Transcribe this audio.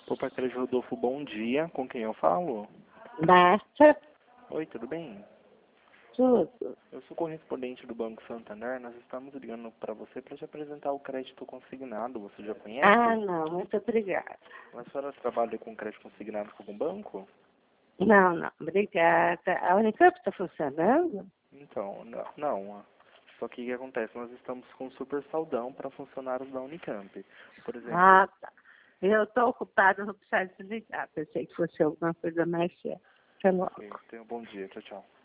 Por Parceiro de Rodolfo, bom dia. Com quem eu falo? Basta Oi, tudo bem? tudo. Eu sou correspondente do Banco Santander. Nós estamos ligando para você para te apresentar o crédito consignado. Você já conhece? Ah, não, muito obrigada. A senhora trabalha com crédito consignado com algum banco? Não, obrigada. A Unicamp está funcionando? Então, não. Só que o que acontece? Nós estamos com um super saldão para funcionários da Unicamp. Por exemplo, Ah, tá. Eu estou ocupada, vou precisar desligar. Pensei que fosse alguma coisa mais séria. Até logo. tenha um bom dia. Tchau, tchau.